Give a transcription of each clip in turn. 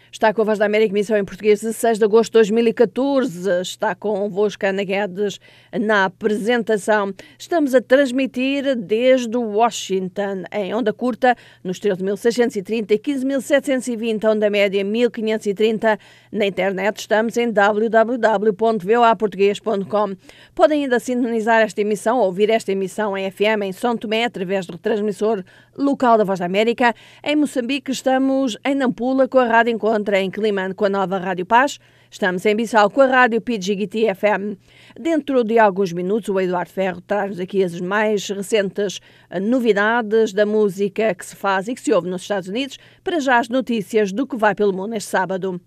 Está com a Voz da América, emissão em português, 16 de agosto de 2014. Está convosco Ana Guedes na apresentação. Estamos a transmitir desde Washington, em onda curta, nos 13.630 e 15.720, onda média 1.530. Na internet estamos em www.voaportugues.com. Podem ainda sintonizar esta emissão ou ouvir esta emissão em FM em São Tomé, através do retransmissor local da Voz da América. Em Moçambique estamos em Nampula com a Rádio Encontro, em Quelimane com a nova Rádio Paz. Estamos em Bissau com a Rádio Pidgigiti FM. Dentro de alguns minutos o Eduardo Ferro traz-nos aqui as mais recentes novidades da música que se faz e que se ouve nos Estados Unidos. Para já as notícias do que vai pelo mundo este sábado.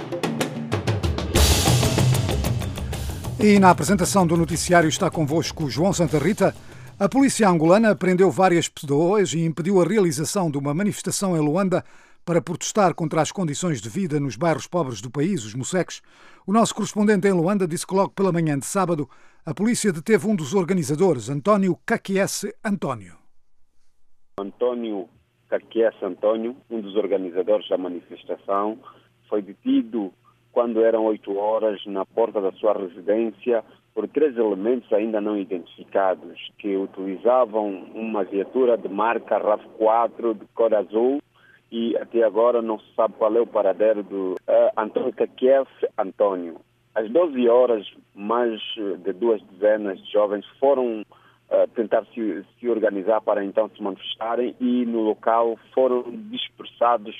E na apresentação do noticiário está convosco João Santa Rita. A polícia angolana prendeu várias pessoas e impediu a realização de uma manifestação em Luanda para protestar contra as condições de vida nos bairros pobres do país, os moceques. O nosso correspondente em Luanda disse que logo pela manhã de sábado a polícia deteve um dos organizadores, António Caquiese António. António Caquiese António, um dos organizadores da manifestação, foi detido quando eram 8 horas na porta da sua residência por 3 elementos ainda não identificados que utilizavam uma viatura de marca RAV4 de cor azul. E até agora não se sabe qual é o paradeiro do António Caquiese António. Às 12 horas, mais de 2 dezenas de jovens foram tentar se organizar para então se manifestarem e no local foram dispersados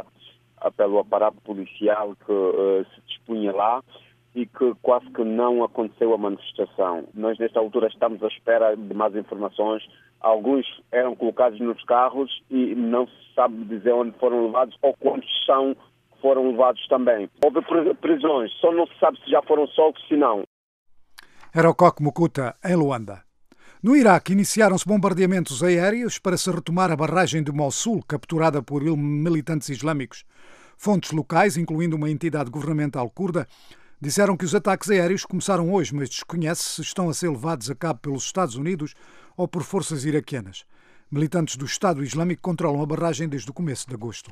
pelo aparato policial que se dispunha lá e que quase que não aconteceu a manifestação. Nós, nesta altura, estamos à espera de mais informações. Alguns eram colocados nos carros e não se sabe dizer onde foram levados ou quantos foram levados também. Houve prisões, só não se sabe se já foram soltos, se não. Era o Coque Mukuta, em Luanda. No Iraque, iniciaram-se bombardeamentos aéreos para se retomar a barragem de Mossul, capturada por militantes islâmicos. Fontes locais, incluindo uma entidade governamental curda, disseram que os ataques aéreos começaram hoje, mas desconhece se estão a ser levados a cabo pelos Estados Unidos ou por forças iraquianas. Militantes do Estado Islâmico controlam a barragem desde o começo de agosto.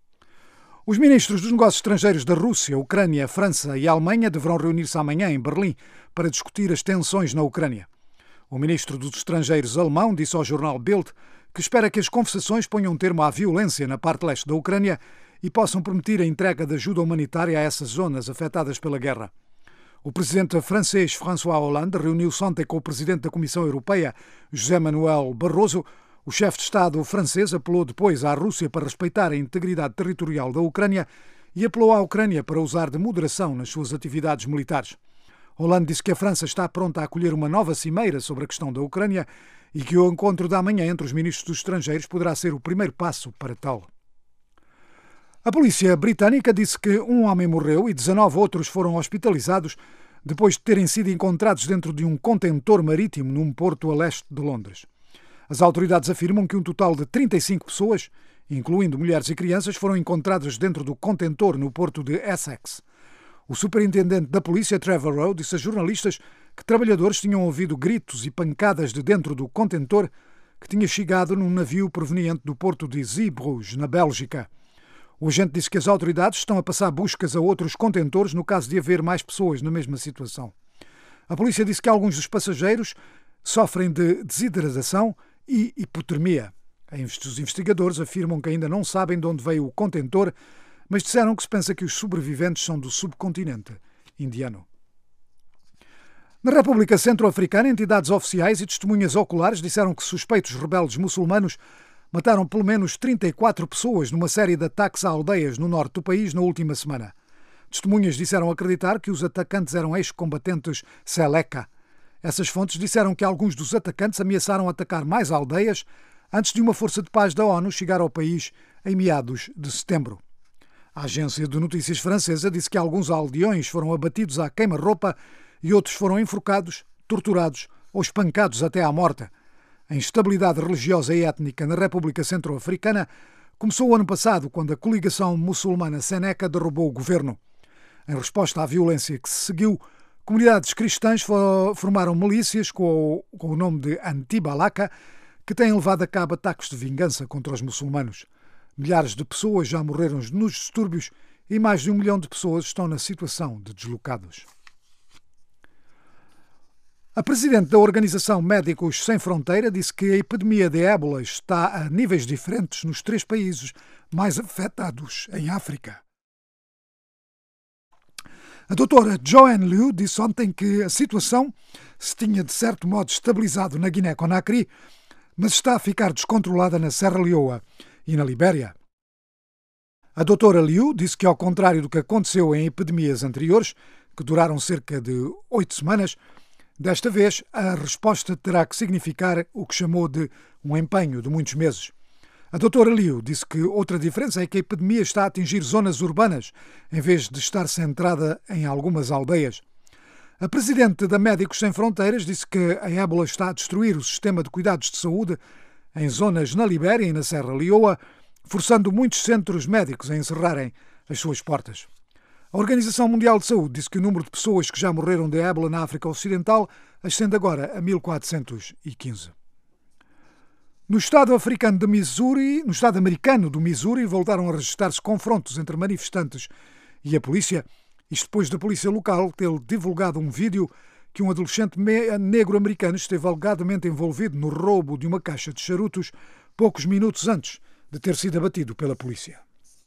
Os ministros dos negócios estrangeiros da Rússia, Ucrânia, França e Alemanha deverão reunir-se amanhã em Berlim para discutir as tensões na Ucrânia. O ministro dos Estrangeiros alemão disse ao jornal Bild que espera que as conversações ponham termo à violência na parte leste da Ucrânia e possam permitir a entrega de ajuda humanitária a essas zonas afetadas pela guerra. O presidente francês François Hollande reuniu-se ontem com o presidente da Comissão Europeia, José Manuel Barroso. O chefe de Estado francês apelou depois à Rússia para respeitar a integridade territorial da Ucrânia e apelou à Ucrânia para usar de moderação nas suas atividades militares. Hollande disse que a França está pronta a acolher uma nova cimeira sobre a questão da Ucrânia e que o encontro da manhã entre os ministros dos estrangeiros poderá ser o primeiro passo para tal. A polícia britânica disse que um homem morreu e 19 outros foram hospitalizados depois de terem sido encontrados dentro de um contentor marítimo num porto a leste de Londres. As autoridades afirmam que um total de 35 pessoas, incluindo mulheres e crianças, foram encontradas dentro do contentor no porto de Essex. O superintendente da polícia, Trevor Rowe, disse a jornalistas que trabalhadores tinham ouvido gritos e pancadas de dentro do contentor que tinha chegado num navio proveniente do porto de Zeebrugge, na Bélgica. O agente disse que as autoridades estão a passar buscas a outros contentores no caso de haver mais pessoas na mesma situação. A polícia disse que alguns dos passageiros sofrem de desidratação e hipotermia. Os investigadores afirmam que ainda não sabem de onde veio o contentor, mas disseram que se pensa que os sobreviventes são do subcontinente indiano. Na República Centro-Africana, entidades oficiais e testemunhas oculares disseram que suspeitos rebeldes muçulmanos mataram pelo menos 34 pessoas numa série de ataques a aldeias no norte do país na última semana. Testemunhas disseram acreditar que os atacantes eram ex-combatentes Seleka. Essas fontes disseram que alguns dos atacantes ameaçaram atacar mais aldeias antes de uma força de paz da ONU chegar ao país em meados de setembro. A agência de notícias francesa disse que alguns aldeões foram abatidos à queima-roupa e outros foram enforcados, torturados ou espancados até à morte. A instabilidade religiosa e étnica na República Centro-Africana começou o ano passado, quando a coligação muçulmana Seneca derrubou o governo. Em resposta à violência que se seguiu, comunidades cristãs formaram milícias com o nome de Anti-Balaka, que têm levado a cabo ataques de vingança contra os muçulmanos. Milhares de pessoas já morreram nos distúrbios e mais de 1 milhão de pessoas estão na situação de deslocados. A presidente da Organização Médicos Sem Fronteira disse que a epidemia de ébola está a níveis diferentes nos 3 países mais afetados em África. A doutora Joanne Liu disse ontem que a situação se tinha de certo modo estabilizado na Guiné-Conakry, mas está a ficar descontrolada na Serra Leoa e na Libéria. A doutora Liu disse que, ao contrário do que aconteceu em epidemias anteriores, que duraram cerca de 8 semanas, desta vez a resposta terá que significar o que chamou de um empenho de muitos meses. A doutora Liu disse que outra diferença é que a epidemia está a atingir zonas urbanas, em vez de estar centrada em algumas aldeias. A presidente da Médicos Sem Fronteiras disse que a ébola está a destruir o sistema de cuidados de saúde em zonas na Libéria e na Serra Leoa, forçando muitos centros médicos a encerrarem as suas portas. A Organização Mundial de Saúde disse que o número de pessoas que já morreram de ébola na África Ocidental ascende agora a 1.415. No estado americano do Missouri, voltaram a registrar-se confrontos entre manifestantes e a polícia, isto depois da polícia local ter divulgado um vídeo que um adolescente negro americano esteve alegadamente envolvido no roubo de uma caixa de charutos poucos minutos antes de ter sido abatido pela polícia.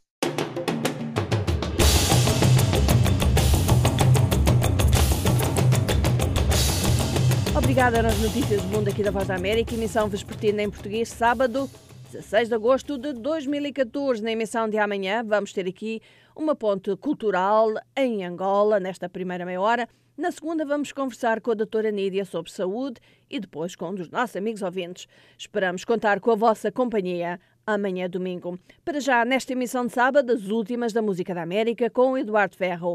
Obrigada nas notícias do mundo aqui da Voz da América, emissão vespertina em português, sábado, 16 de agosto de 2014. Na emissão de amanhã vamos ter aqui uma ponte cultural em Angola, nesta primeira meia hora. Na segunda vamos conversar com a doutora Nídia sobre saúde e depois com um dos nossos amigos ouvintes. Esperamos contar com a vossa companhia amanhã domingo. Para já, nesta emissão de sábado, as últimas da música da América com o Eduardo Ferro.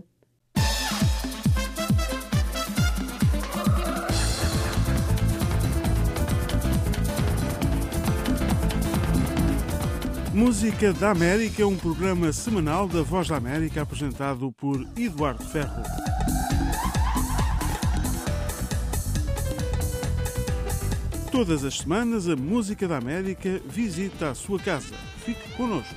Música da América é um programa semanal da Voz da América apresentado por Eduardo Ferro. Todas as semanas a Música da América visita a sua casa. Fique connosco.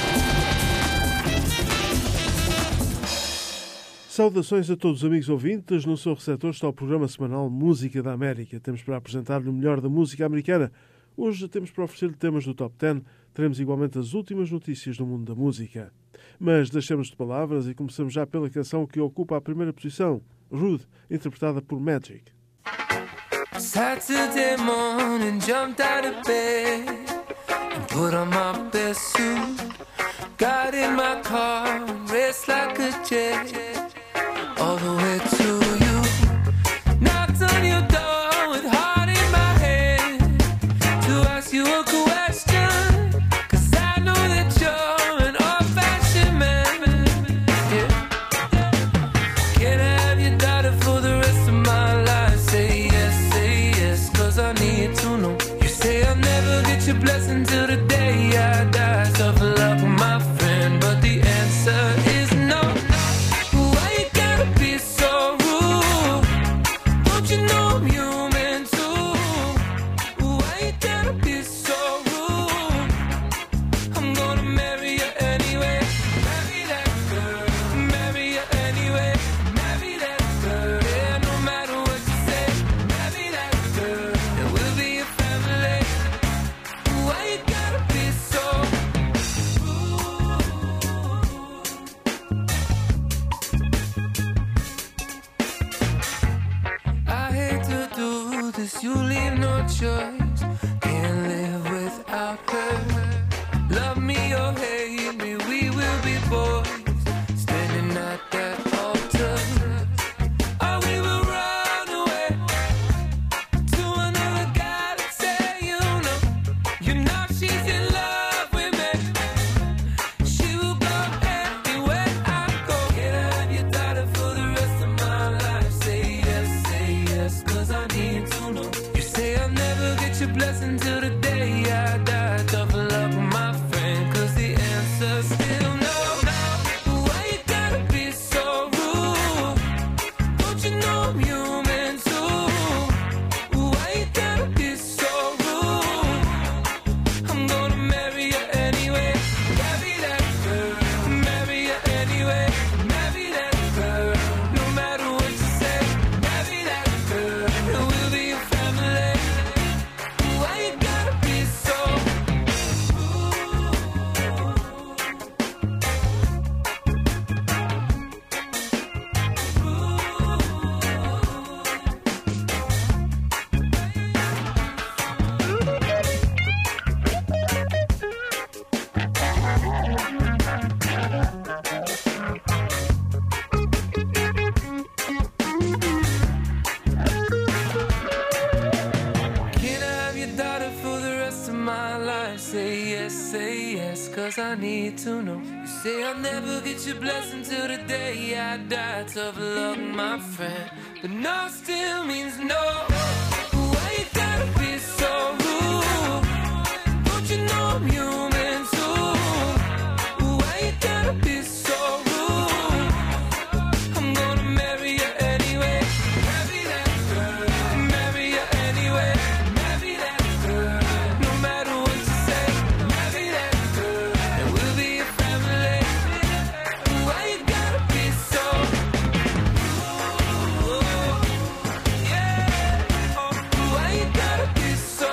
Saudações a todos os amigos ouvintes. No seu receptor está o programa semanal Música da América. Temos para apresentar-lhe o melhor da música americana. Hoje temos para oferecer-lhe temas do Top 10. Teremos igualmente as últimas notícias do mundo da música. Mas deixemos de palavras e começamos já pela canção que ocupa a primeira posição, Rude, interpretada por Magic. Saturday morning, jumped out of bed and put on my best suit. Got in my car, raced like a jet all the way to you. Knocked on your door with heart in my head to ask you a question, 'cause I know that you're an old-fashioned man. Yeah. Can I have your daughter for the rest of my life? Say yes, 'cause I need to know. You say I'll never get your blessing till the day I die. Tough luck, my friend, but the answer is no. Why you gotta be so rude? Don't you know I'm human too? Why you gotta be so rude? I'm gonna marry you anyway. Marry that girl, marry you anyway. Marry that girl, yeah, no matter what you say. Marry that girl, and we'll be a family. Why you gotta be so rude? I hate to do this, you leave no choice. Can't live without her. Love me or hate me, we will be boys standing at that altar. Or we will run away to another guy that say you know she's in love with me. She will go anywhere I go. Can I have your daughter for the rest of my life? Say yes, 'cause I need to know. You say I'll never get your blessing till the day I die. Tough luck, my friend, 'cause the answer's still no. Why you gotta be so rude? Don't you know I'm human too? Why you gotta be so rude? I'm gonna marry you anyway. Marry that girl, marry you anyway. need to know. You say I'll never get your blessing till the day I die. Tough luck, my friend, but no still means no. Why you gotta be so rude? Don't you know I'm human too? Why you gotta be so rude? I'm gonna marry you anyway. Marry that girl. Marry you anyway. Marry that girl. No matter what you say. Marry that girl. And we'll be a family. Why you gotta be so rude? Yeah. Oh, why you gotta be so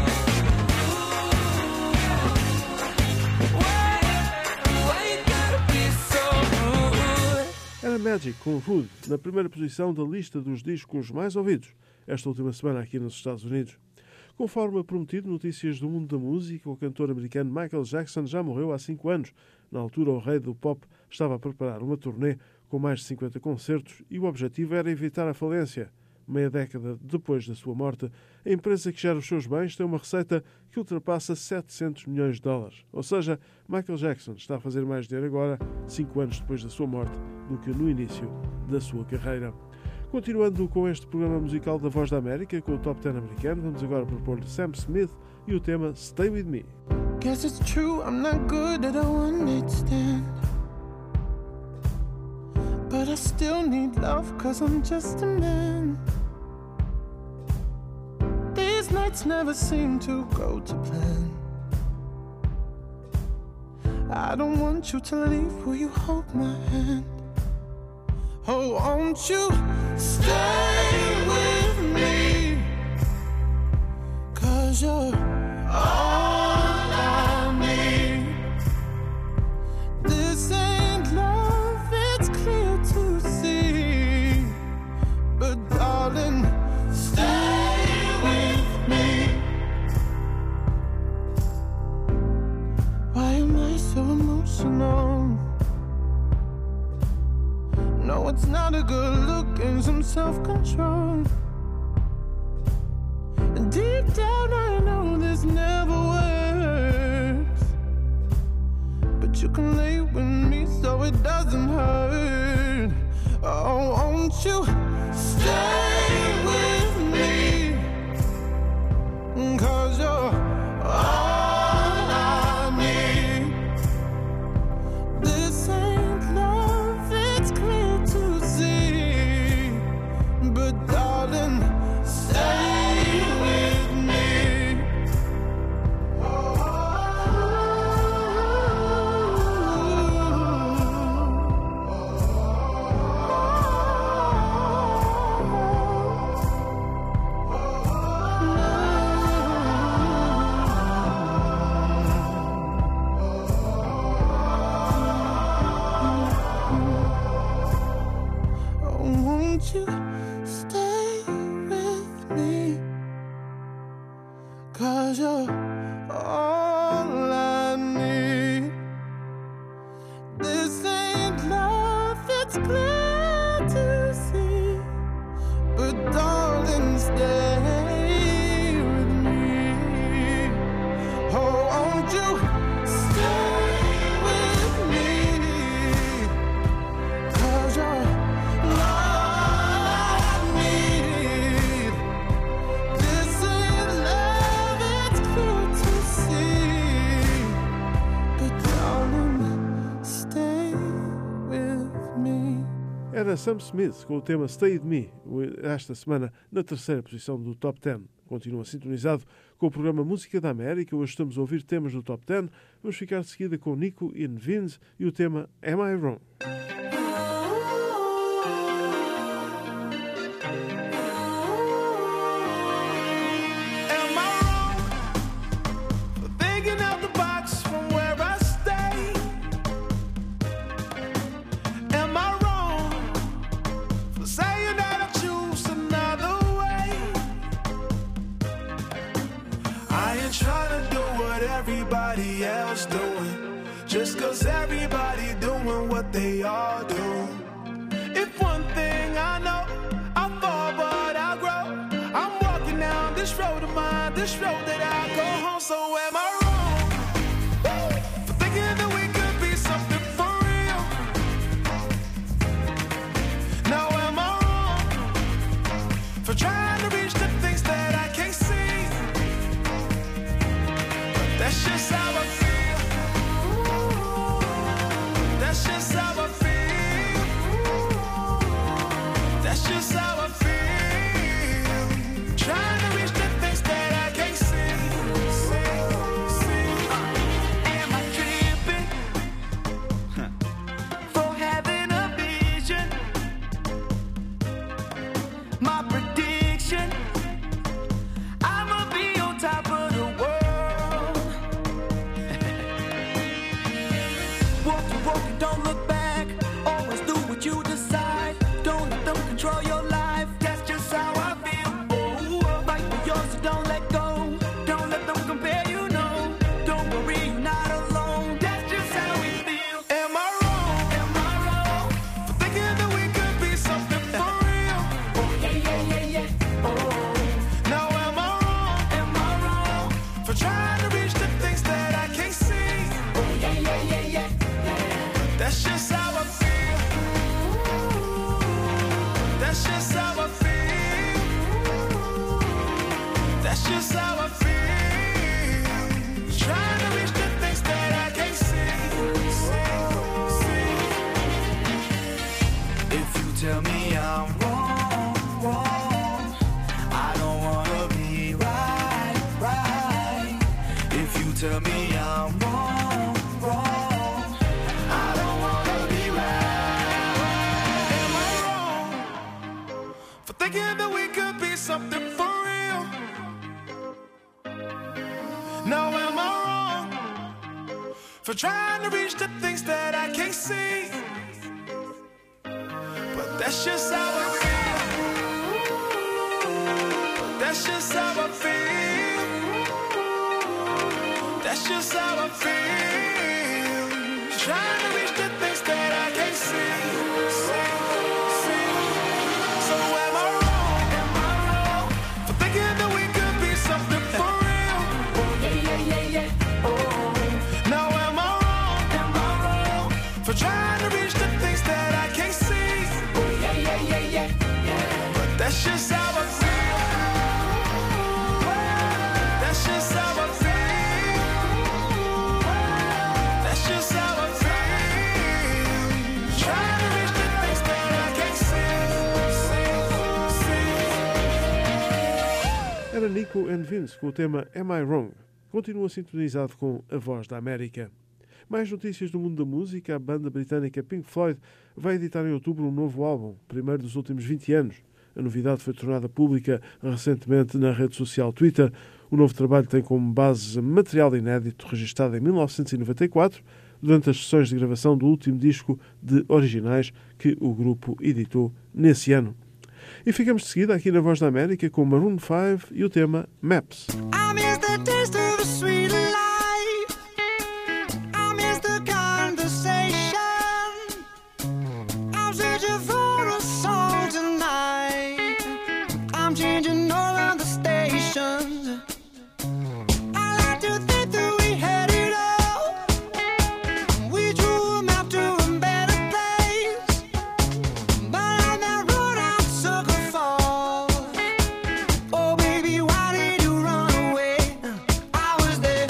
Era Magic com Rude, na primeira posição da lista dos discos mais ouvidos esta última semana aqui nos Estados Unidos. Conforme prometido, notícias do mundo da música, o cantor americano Michael Jackson já morreu há 5 anos. Na altura, o rei do pop estava a preparar uma turnê com mais de 50 concertos e o objetivo era evitar a falência. Meia década depois da sua morte, a empresa que gera os seus bens tem uma receita que ultrapassa 700 milhões de dólares. Ou seja, Michael Jackson está a fazer mais dinheiro agora, 5 anos depois da sua morte, do que no início da sua carreira. Continuando com este programa musical da Voz da América, com o Top 10 americano, vamos agora propor-lhe Sam Smith e o tema Stay With Me. Guess it's true, I'm not good at a one-night stand, but I still need love, cause I'm just a man. These nights never seem to go to plan. I don't want you to leave, will you hold my hand? Oh, won't you stay with me? Cause you're all I need. This ain't love, it's clear to see. But darling, stay with me. Why am I so emotional? No, it's not a good look and some self-control. Deep down I know this never works, but you can lay with me so it doesn't hurt. Oh, won't you stay with me? Cause you're all I need. This ain't love, it's clear to see. But darling, stay with me. Won't you stay with me? Cause you're all I need. This ain't love, it's clear to see. But darling, stay with me. Oh, won't you stay with me? Cause you're Era Sam Smith com o tema Stay With Me, esta semana na terceira posição do Top 10. Continua sintonizado com o programa Música da América. Hoje estamos a ouvir temas do Top 10. Vamos ficar de seguida com Nico e Vince e o tema Am I Wrong? Everybody else doing, just cause everybody doing what they all do. If one thing I know, I fall but I grow. I'm walking down this road of mine, this road that I go home. So am I wrong for thinking that we broke it, don't look back. Always do what you decide. Don't let them control your life. That's just how I feel. Oh, fight for yours, so don't let go. Don't let them compare you, no. Don't worry, you're not alone. That's just how we feel. Am I wrong? Am I wrong for thinking that we could be something for real? Oh yeah, yeah, yeah, yeah. Oh, now am I wrong? Am I wrong for trying to reach the things that I can't see? Oh yeah, yeah, yeah, yeah, yeah. That's just how I feel. That's just how I feel. That's just how I feel. Trying to reach the things that I can't see. If you tell me I'm wrong, wrong, I don't wanna be right, right. If you tell me I'm wrong, wrong, I don't wanna be right. Am I wrong for thinking that we could be something for real? Now am I wrong for trying to reach the things that I can't see? But that's just how I feel. But that's just how I feel. That's just how I feel. Trying to reach the things that I can't see. So am I wrong? Am I wrong for thinking that we could be something for real? Oh yeah, yeah, yeah, yeah. Oh, now am I wrong? Am I wrong for trying to reach the things that I can't see? Oh yeah, yeah, yeah, yeah, yeah. But that's just how I feel. That's just how I feel. That's just how I feel. Trying to reach the things that I can't see. Era Nico and Vince com o tema Am I Wrong? Continua sintonizado com A Voz da América. Mais notícias do mundo da música. A banda britânica Pink Floyd vai editar em outubro um novo álbum, primeiro dos últimos 20 anos. A novidade foi tornada pública recentemente na rede social Twitter. O novo trabalho tem como base material inédito registado em 1994, durante as sessões de gravação do último disco de originais que o grupo editou nesse ano. E ficamos de seguida aqui na Voz da América com Maroon 5 e o tema Maps. I miss the taste of the sweet life. I miss the conversation. I'm searching for a song tonight. I'm changing all of the stations. I like to think that we had it all. We drew a map to a better place. But on that road I took a fall. Oh baby, why did you run away? I was there.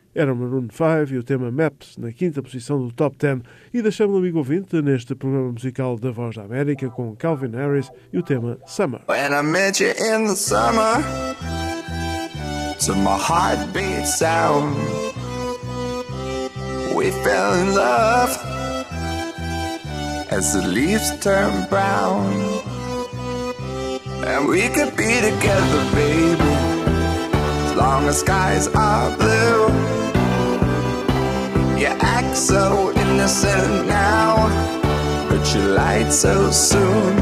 Era o Maroon 5 e o tema Maps, na 5ª posição do Top 10. E deixamos o amigo ouvinte neste programa musical da Voz da América com Calvin Harris e o tema Summer. When I met you in the summer, to my heartbeat sound, we fell in love as the leaves turn brown. And we could be together, baby, as long as skies are blue. You act so innocent now, but you lied so soon.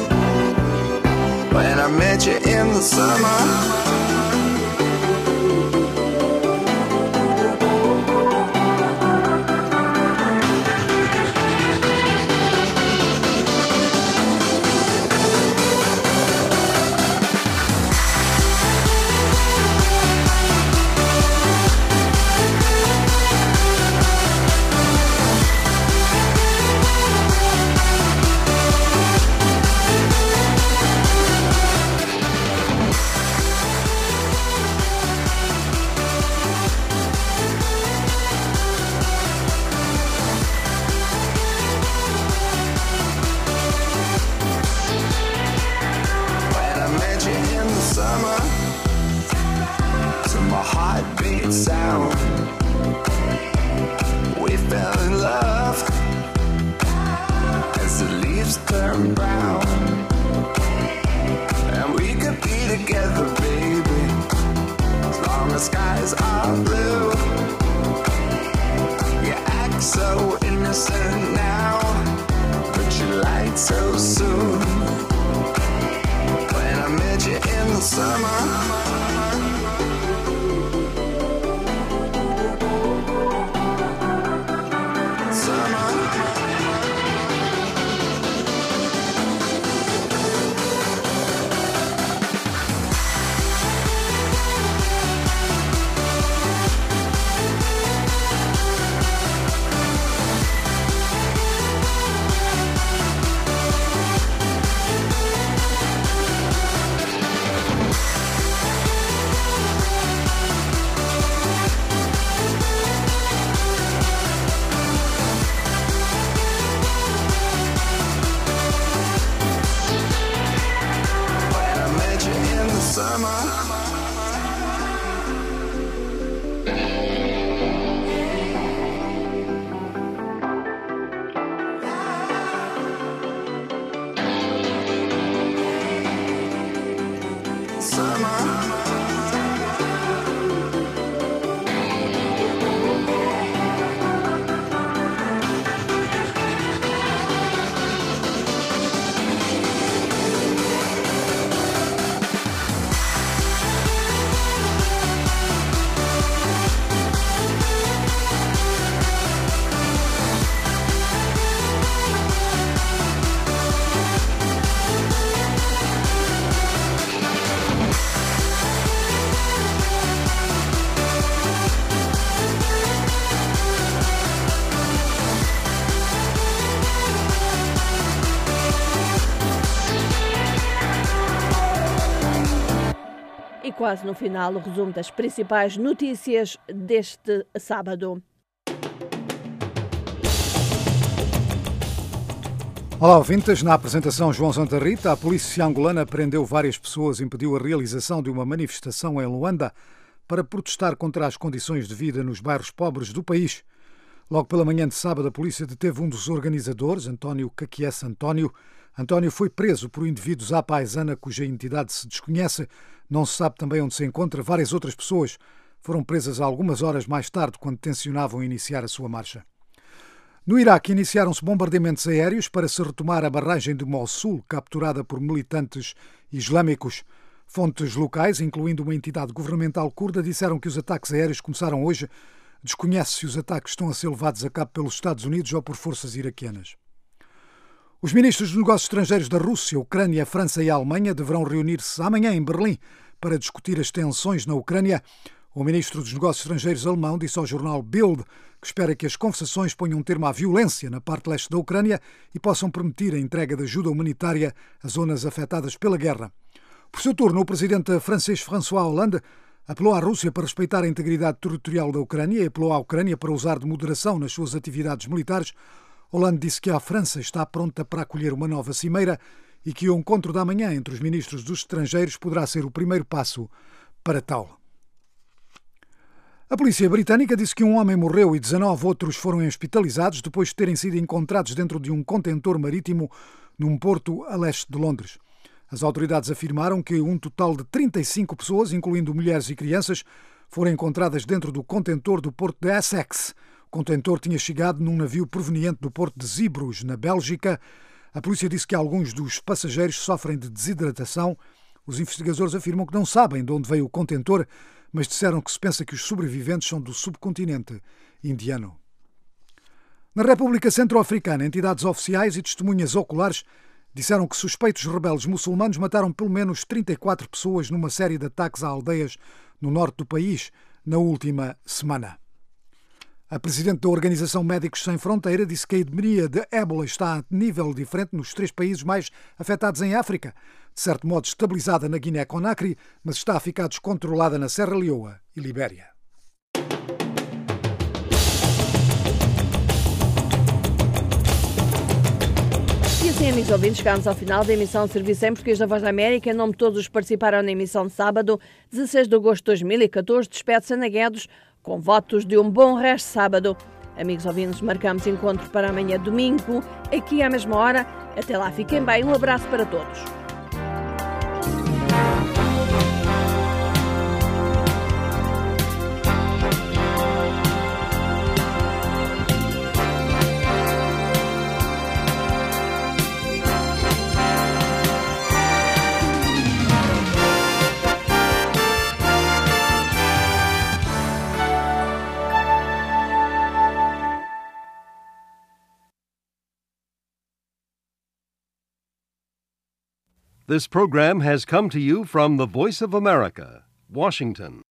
When I met you in the summer, quase no final o resumo das principais notícias deste sábado. Olá, ouvintes. Na apresentação João Santa Rita, a polícia angolana prendeu várias pessoas e impediu a realização de uma manifestação em Luanda para protestar contra as condições de vida nos bairros pobres do país. Logo pela manhã de sábado, a polícia deteve um dos organizadores, António Caquiessa António. António foi preso por indivíduos à paisana cuja identidade se desconhece. Não se sabe também onde se encontra. Várias outras pessoas foram presas algumas horas mais tarde, quando tencionavam iniciar a sua marcha. No Iraque, iniciaram-se bombardeamentos aéreos para se retomar a barragem de Mossul, capturada por militantes islâmicos. Fontes locais, incluindo uma entidade governamental curda, disseram que os ataques aéreos começaram hoje. Desconhece se os ataques estão a ser levados a cabo pelos Estados Unidos ou por forças iraquianas. Os ministros dos negócios estrangeiros da Rússia, Ucrânia, França e Alemanha deverão reunir-se amanhã em Berlim para discutir as tensões na Ucrânia. O ministro dos negócios estrangeiros alemão disse ao jornal Bild que espera que as conversações ponham um termo à violência na parte leste da Ucrânia e possam permitir a entrega de ajuda humanitária a zonas afetadas pela guerra. Por seu turno, o presidente francês François Hollande Apelou à Rússia para respeitar a integridade territorial da Ucrânia e apelou à Ucrânia para usar de moderação nas suas atividades militares. Hollande disse que a França está pronta para acolher uma nova cimeira e que o encontro da manhã entre os ministros dos estrangeiros poderá ser o primeiro passo para tal. A polícia britânica disse que um homem morreu e 19 outros foram hospitalizados depois de terem sido encontrados dentro de um contentor marítimo num porto a leste de Londres. As autoridades afirmaram que um total de 35 pessoas, incluindo mulheres e crianças, foram encontradas dentro do contentor do porto de Essex. O contentor tinha chegado num navio proveniente do porto de Zeebrugge, na Bélgica. A polícia disse que alguns dos passageiros sofrem de desidratação. Os investigadores afirmam que não sabem de onde veio o contentor, mas disseram que se pensa que os sobreviventes são do subcontinente indiano. Na República Centro-Africana, entidades oficiais e testemunhas oculares disseram que suspeitos rebeldes muçulmanos mataram pelo menos 34 pessoas numa série de ataques a aldeias no norte do país na última semana. A presidente da Organização Médicos Sem Fronteira disse que a epidemia de ébola está a nível diferente nos 3 países mais afetados em África, de certo modo estabilizada na Guiné-Conakry, mas está a ficar descontrolada na Serra Leoa e Libéria. E assim, amigos ouvintes, chegamos ao final da emissão de Serviço em Português da Voz da América. Em nome de todos os que participaram na emissão de sábado, 16 de agosto de 2014, despede-se Ana Guedes com votos de um bom resto de sábado. Amigos ouvintes, marcamos encontro para amanhã domingo, aqui à mesma hora. Até lá, fiquem bem. Um abraço para todos. This program has come to you from the Voice of America, Washington.